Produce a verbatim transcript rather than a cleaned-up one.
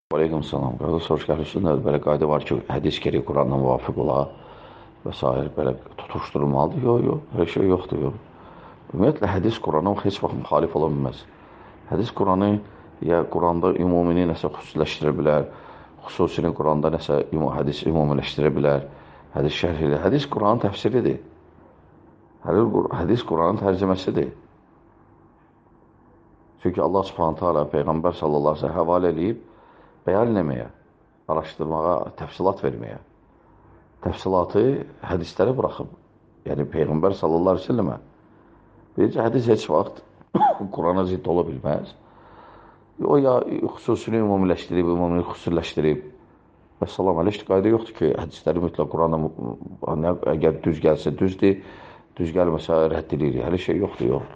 Aleyküm salam. Qardaş, xoş gəlmişsiniz. Belə qayda var ki, hədis gərək Quranla müvafiq ola və s. belə tutuşdurulmalıdır. Yox, yox, belə şey yoxdur, yox. Ümumiyyətlə, hədis Qurana heç vaxt müxalif ola bilməz. Hədis Quranı, ya Quranda ümumini nəsə xüsusiləşdirə bilər, xüsusini Quranda nəsə hədis ümumiləşdirə bilər, hədis şərh edir. Hədis Quranın təfsiridir. Hədis Quranın tərcüməsidir. Çünki Allah Subhanahu taala Peyğəmbər sallallahu əleyhi və səlləm həvalə edib, bəyan eləməyə, araşdırmağa, təfsilat verməyə. Təfsilatı hədislərə buraxıb. Yəni, Peyğəmbər sallallahu əleyhi və səlləmə. Birinci, hədis heç vaxt Qurana zidd ola bilməz. O, ya xüsusini ümumiləşdirib, ümumini xüsusiləşdirib. Və salam, elə işte qayda yoxdur ki, hədisləri mütləq Qurana əgər düz gəlsə düzdür, düz gəlməsə rədd edilir. Hələ şey yoxdur, yox.